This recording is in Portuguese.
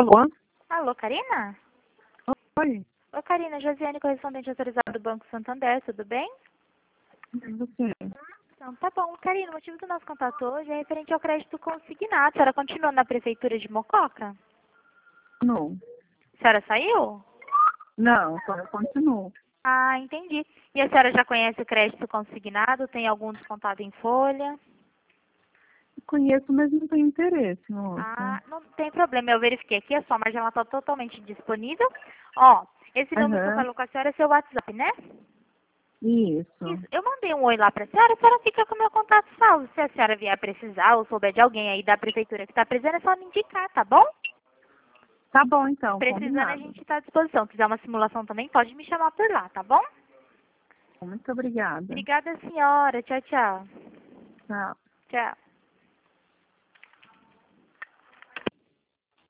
Alô? Alô, Karina? Oi, Oi, Karina, Josiane, correspondente autorizada do Banco Santander, tudo bem? e você? Então, tá bom. Karina, o motivo do nosso contato hoje é referente ao crédito consignado. A senhora continua na Prefeitura de Mococa? Não. A senhora saiu? Não, só eu continuo. Ah, entendi. E a senhora já conhece o crédito consignado? Tem algum descontado em folha? Conheço, mas não tenho interesse, moça. Ah, não tem problema. Eu verifiquei aqui, a sua margem está totalmente disponível. Ó, esse número que eu Aham, falo com a senhora é seu WhatsApp, né? isso. Isso. Eu mandei um oi lá para a senhora fica com o meu contato salvo. Se a senhora vier precisar ou souber de alguém aí da prefeitura que está precisando, é só me indicar, tá bom? Tá bom, então, Precisando, a combinado. gente está à disposição. Se quiser uma simulação também, pode me chamar por lá, tá bom? Muito obrigada. Obrigada, senhora. Tchau, tchau. Tchau. Tchau.